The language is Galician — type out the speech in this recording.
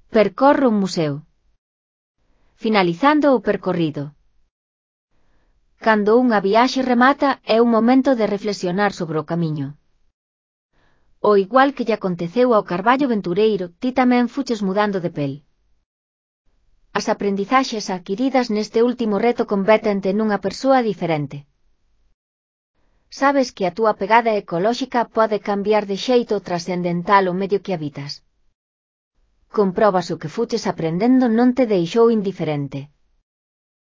Percorre un museo. Finalizando o percorrido. Cando unha viaxe remata é un momento de reflexionar sobre o camiño. O igual que lle aconteceu ao carballo aventureiro, ti tamén fuches mudando de pel. As aprendizaxes adquiridas neste último reto convértente nunha persoa diferente. Sabes que a túa pegada ecolóxica pode cambiar de xeito trascendental o medio que habitas. Comprobas o que fuches aprendendo non te deixou indiferente.